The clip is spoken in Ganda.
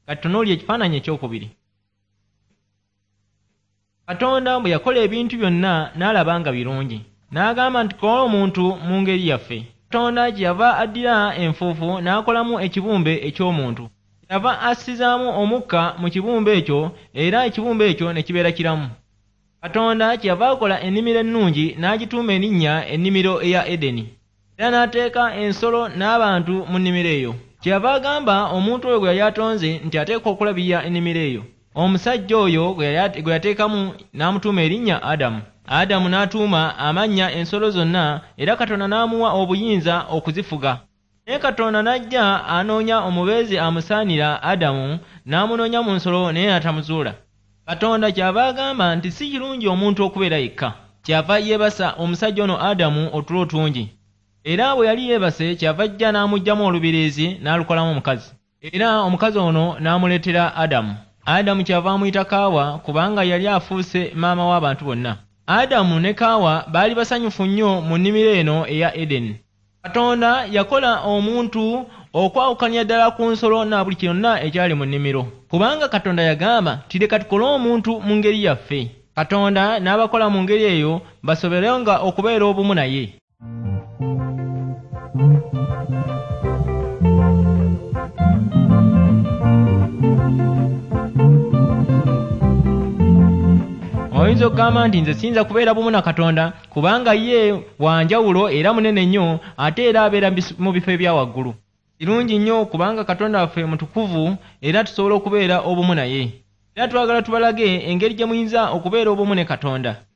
katunuulye ekifaananyi ekyokubiri. Katonda bwe yakola ebintu byonna n'alaba nga birungi, n'agamba nti kola omuntu mu ngeri yaffe. Katonda kyeyava addira enfuufu n'akolamu ekibumbe eky'omuntu. Kyeyava assizaamu omukka mu kibumbe ekyo, era ekibumbe ekyo ne kibeera kiramu. Katonda kyeyava akola ennimiro ennungi n'agituuma erinnya ennimiro eya Edeni, era n'ateeka ensolo n'abantu mu nnimiro eyo. Kyeyava agamba omuntu oyo gwe yali atonze nti ateekwa okulabirira ennimiro eyo. Omusajja oyo gwe yateekamu n'amutuuma erinnya Adamu. Adamu n'atuuma amannya ensolo zonna, era Katonda n'amuwa obuyinza okuzifuga. Naye Katonda n'ajja anoonya omubeezi amusaanira Adamu, n'amunoonya mu nsolo naye n'atamuzuula. Katonda kyava agamba nti si kirungi omuntu okubeera yekka. Kyava yeebasa omusajja ono Adamu otulo tungi. Era bwe yali yeebase kyava ajja n'amuggyamu olubiriizi n'alukolamu omukazi. Era omukazi ono n'amuleetera Adamu. Adamu kyava amuyita Kaawa kubanga yali afuuse maama w'abantu bonna. Adamu ne Kaawa baali basanyufu nnyo mu nnimiro eno eya Edeni. Katonda yakola omuntu okwawukanya ddala ku nsolo na buli kyonna ekyali mu nnimiro. Kubanga Katonda yagamba nti leka tukole omuntu mu ngeri yaffe. Katonda n'abakola mu ngeri eyo basobolenga okubeera obumu naye. Oyinza okugamba nti nze siyinza kubeera bumu na Katonda kubanga ye wanjawulo era munene nnyo ate era abeera mu bifo ebya waggulu. Kirungi nnyo kubanga Katonda waffe mutukuvu era tusobola okubeera obumu naye. Era twagala tubalage engeri gye muyinza okubeera obumu ne Katonda.